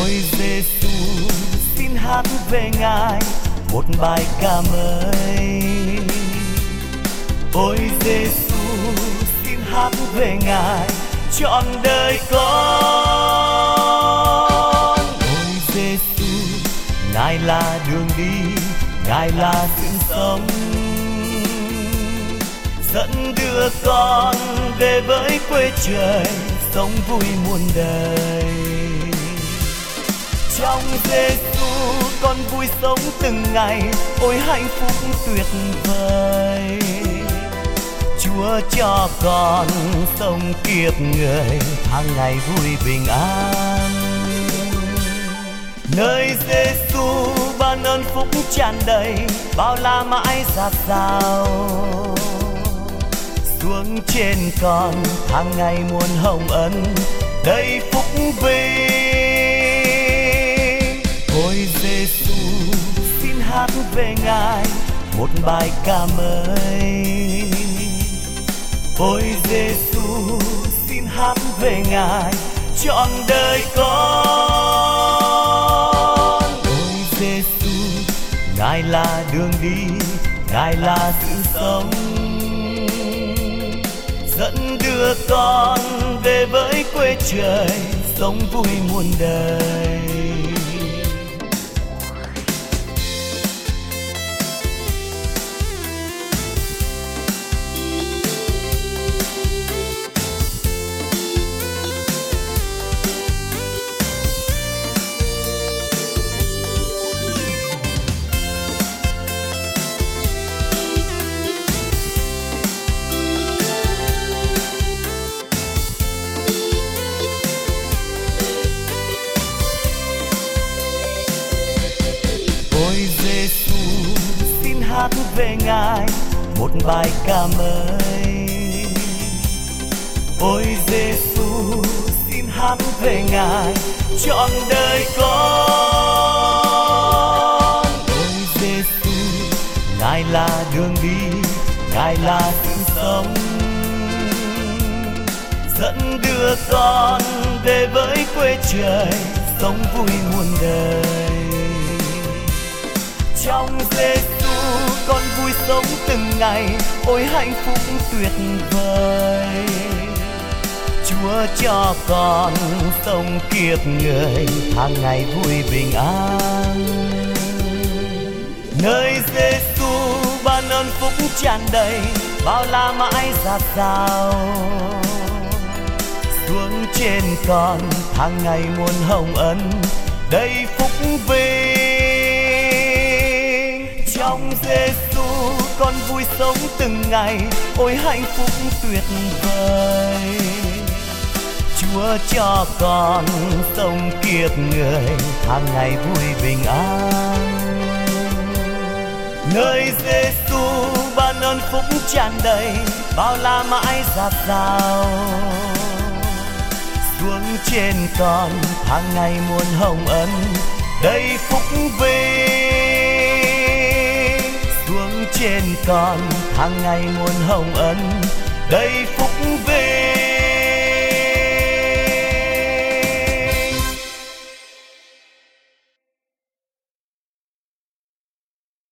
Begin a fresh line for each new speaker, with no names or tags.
Ôi Giêsu xin hát về Ngài một bài ca mới. Ôi Giêsu xin hát về Ngài trọn đời con. Ôi Giêsu, Ngài là đường đi, Ngài là sự sống, dẫn đưa con về với quê trời, sống vui muôn đời. Trong Giêsu con vui sống từng ngày, ôi hạnh phúc tuyệt vời. Chúa cho con sống kiếp người, hàng ngày vui bình an. Nơi Giêsu ban ơn phúc tràn đầy, bao la mãi dạt dào. Xuống trên con hàng ngày muôn hồng ân, đầy phúc vinh. Ôi Giêsu xin hát về Ngài một bài ca mới. Ôi Giêsu xin hát về Ngài trọn đời con. Ôi Giêsu, Ngài là đường đi, Ngài là sự sống, dẫn đưa con về với quê trời, sống vui muôn đời. Ôi Giêsu xin hát về Ngài một bài ca mới. Ôi Giêsu xin hát về Ngài trọn đời con. Ôi Giêsu, Ngài là đường đi, Ngài là sự sống, dẫn đưa con về với quê trời, sống vui muôn đời. Trong Giêsu con vui sống từng ngày, ôi hạnh phúc tuyệt vời. Chúa cho con sống kiếp người, hàng ngày vui bình an. Nơi Giêsu ban ơn phúc tràn đầy, bao la mãi dạt dào. Xuống trên con hàng ngày muôn hồng ân, đầy phúc vinh. Trong Giêsu con vui sống từng ngày, ôi hạnh phúc tuyệt vời. Chúa cho con sống kiếp người, hàng ngày vui bình an. Nơi Giêsu ban ơn phúc tràn đầy, bao la mãi dạt dào. Xuống trên con hàng ngày muôn hồng ân, đầy phúc vinh. Xuống trên con hàng ngày muôn hồng ân, đầy phúc vinh.